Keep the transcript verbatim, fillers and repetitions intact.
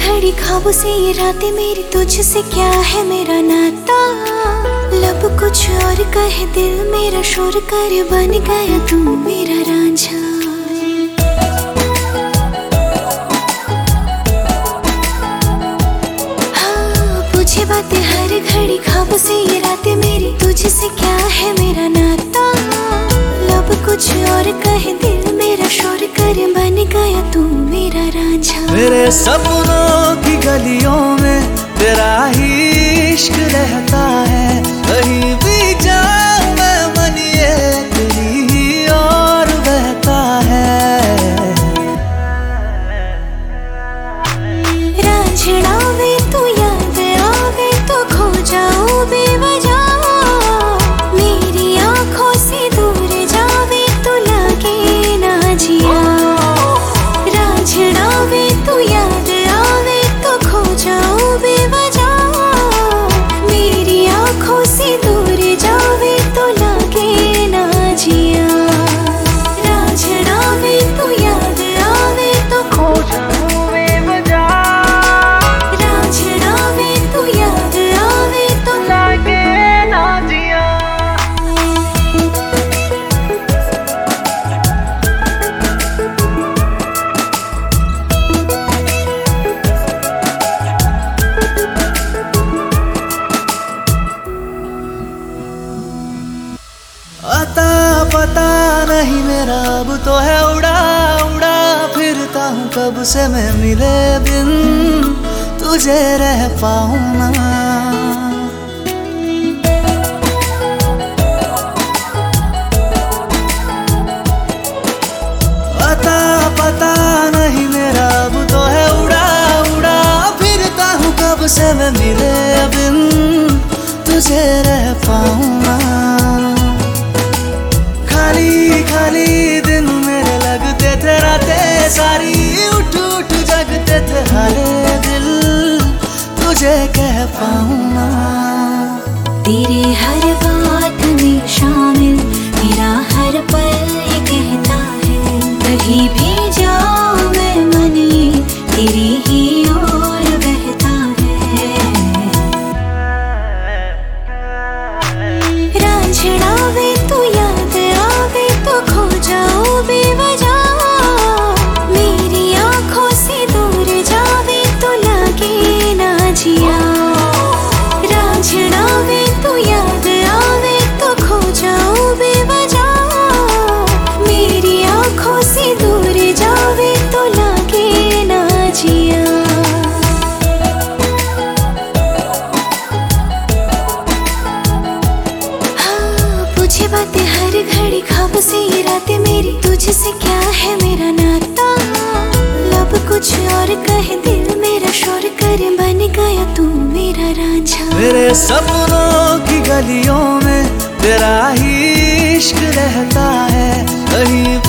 घड़ी ख्वाबों से ये रातें मेरी, तुझसे क्या है मेरा नाता। लब कुछ और कहे दिल मेरा शोर कर, बन गया तू मेरा रांझा। हाँ पूछे बातें हर घड़ी ख्वाबों से ये रातें मेरी, तुझसे क्या है मेरा नाता। लब कुछ और कहे दिल मेरा शोर कर, बन गया तू मेरा रांझा। मेरे सपनों की गलियों में तेरा ही इश्क रहता है, कहीं भी जाऊं मैं मन ये तेरी ही और बहता है। रांझना वे तू याद आवे तो खो जाऊं बेवजह, मेरी आंखों से दूर जावे तो लगे ना जिया। रांझना वे तू याद आवे तो खो जाऊं बेवजह, मेरी आंखों से दूर जावे तो लगे ना जिया। रांझना वे तू याद आवे तो खो जाऊं बेवजह, रांझना वे तू याद आवे तो लगे ना जिया। आता पता नहीं मेरा अब तो है उड़ा उड़ा फिरता हूँ कब से मैं मिले बिन तुझे रह पाऊँ ना। आता पता नहीं मेरा अब तो है उड़ा उड़ा फिरता हूँ कब से मैं मिले बिन तुझे रह पाऊँ ना। खाली खाली दिन मेरे लगते थे रातें सारी, उठ उठ जगते थे हारे दिल तुझे कह पाऊँ ना। तेरे हर बात में शामिल मेरा हर पल ये कहता है, कहीं भी जाऊं मैं मन ये तेरी ही ओर बहता है। रांझना वे तू याद आवे तो खो जाऊं बेवजह, मेरी आंखों से दूर जावे तो लगे ना जिया। रांझना वे तू याद आवे तो खो जाऊं बेवजह, मेरी आंखों से दूर जावे तो लगे ना जिया। पूछे बातें हर घड़ी ख्वाबों से ये रातें मेरी, तुझसे क्या है मेरा नाता। लब कुछ और कहे दिल मेरा शोर कर, बन गया तू मेरा रांझा। मेरे सपनों की गलियों में तेरा ही इश्क रहता है, कहीं